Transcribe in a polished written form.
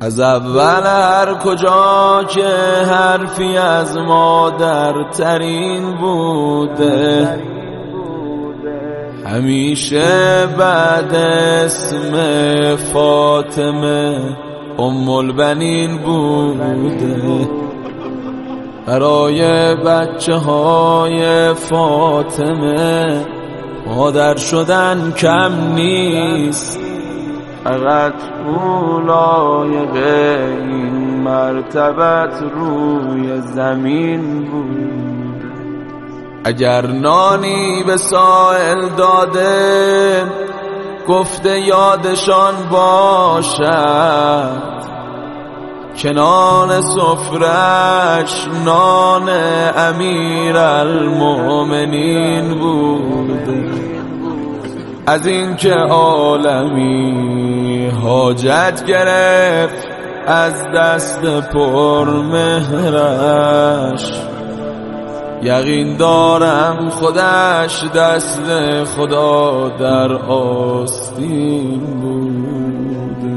از اول هر کجا که حرفی از مادرترین بوده، همیشه بعد اسم فاطمه ام البنین بوده. برای بچه های فاطمه مادر شدن کم نیست، فقط او لایق این مرتبت روی زمین بود. اگر نانی به سائل داده گفته یادشان باشد، کنان سفرش نان امیرالمؤمنین بود. از این که عالمی حاجت گرفت از دست پرمهرش، یقین دارم خودش دست خدا در آستین بود.